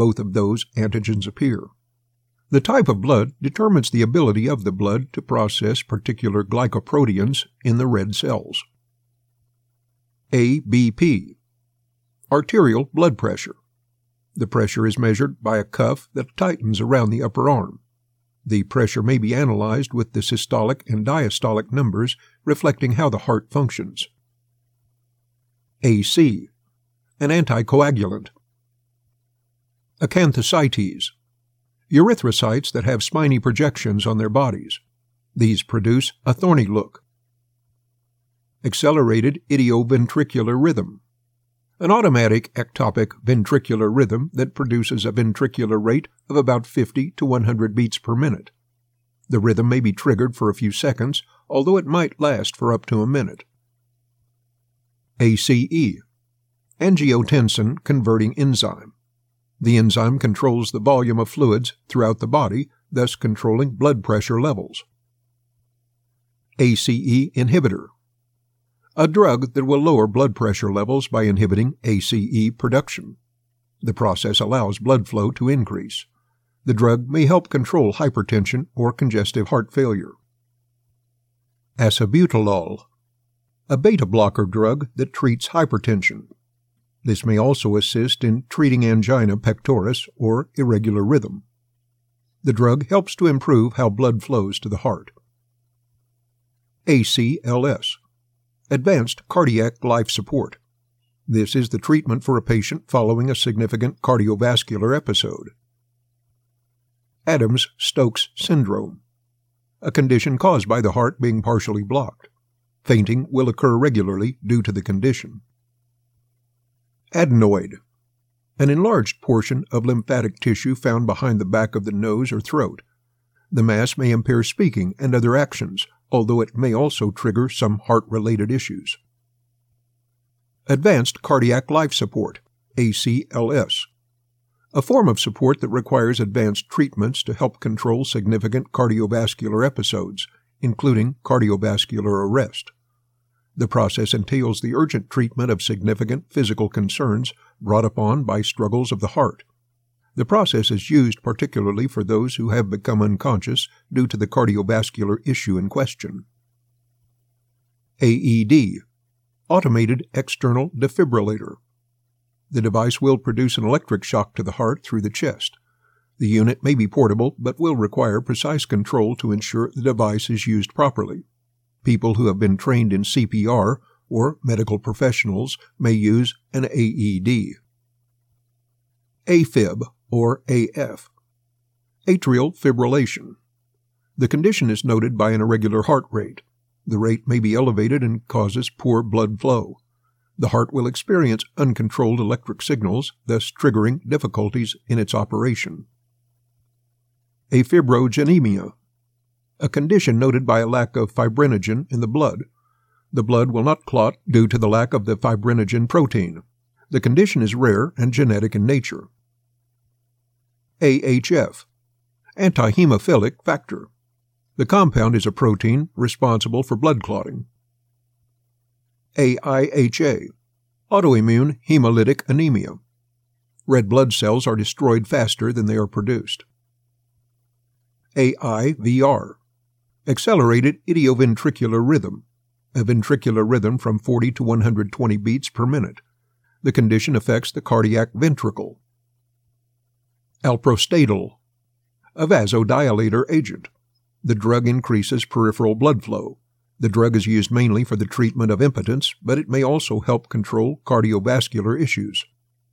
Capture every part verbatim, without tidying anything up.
both of those antigens appear. The type of blood determines the ability of the blood to process particular glycoproteins in the red cells. A B P. Arterial blood pressure. The pressure is measured by a cuff that tightens around the upper arm. The pressure may be analyzed with the systolic and diastolic numbers reflecting how the heart functions. A C. An anticoagulant. Acanthocytes. Erythrocytes that have spiny projections on their bodies. These produce a thorny look. Accelerated idioventricular rhythm. An automatic ectopic ventricular rhythm that produces a ventricular rate of about fifty to one hundred beats per minute. The rhythm may be triggered for a few seconds, although it might last for up to a minute. A C E. Angiotensin converting enzyme. The enzyme controls the volume of fluids throughout the body, thus controlling blood pressure levels. A C E inhibitor. A drug that will lower blood pressure levels by inhibiting A C E production. The process allows blood flow to increase. The drug may help control hypertension or congestive heart failure. Acebutolol. A beta blocker drug that treats hypertension. This may also assist in treating angina pectoris or irregular rhythm. The drug helps to improve how blood flows to the heart. A C L S. Advanced cardiac life support. This is the treatment for a patient following a significant cardiovascular episode. Adams-Stokes syndrome. A condition caused by the heart being partially blocked. Fainting will occur regularly due to the condition. Adenoid. An enlarged portion of lymphatic tissue found behind the back of the nose or throat. The mass may impair speaking and other actions, although it may also trigger some heart-related issues. Advanced cardiac life support, A C L S. A form of support that requires advanced treatments to help control significant cardiovascular episodes, including cardiovascular arrest. The process entails the urgent treatment of significant physical concerns brought upon by struggles of the heart. The process is used particularly for those who have become unconscious due to the cardiovascular issue in question. A E D. Automated external defibrillator. The device will produce an electric shock to the heart through the chest. The unit may be portable but will require precise control to ensure the device is used properly. People who have been trained in C P R or medical professionals may use an A E D. AFib or A F. Atrial fibrillation. The condition is noted by an irregular heart rate. The rate may be elevated and causes poor blood flow. The heart will experience uncontrolled electric signals, thus triggering difficulties in its operation. Afibrogenemia. A condition noted by a lack of fibrinogen in the blood. The blood will not clot due to the lack of the fibrinogen protein. The condition is rare and genetic in nature. A H F. Antihemophilic factor. The compound is a protein responsible for blood clotting. A I H A. Autoimmune hemolytic anemia. Red blood cells are destroyed faster than they are produced. A I V R. Accelerated idioventricular rhythm. A ventricular rhythm from forty to one hundred twenty beats per minute. The condition affects the cardiac ventricle. Alprostadil. A vasodilator agent. The drug increases peripheral blood flow. The drug is used mainly for the treatment of impotence, but it may also help control cardiovascular issues.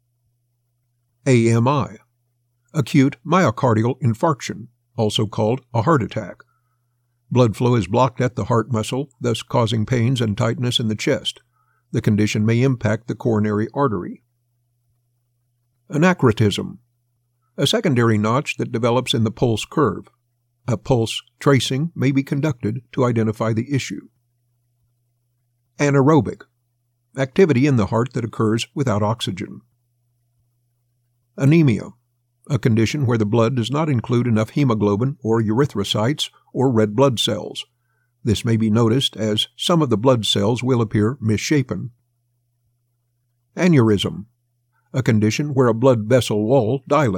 A M I. Acute myocardial infarction, also called a heart attack. Blood flow is blocked at the heart muscle, thus causing pains and tightness in the chest. The condition may impact the coronary artery. Anachrotism. A secondary notch that develops in the pulse curve. A pulse tracing may be conducted to identify the issue. Anaerobic. Activity in the heart that occurs without oxygen. Anemia. A condition where the blood does not include enough hemoglobin or erythrocytes or red blood cells. This may be noticed as some of the blood cells will appear misshapen. Aneurysm. A condition where a blood vessel wall dilates.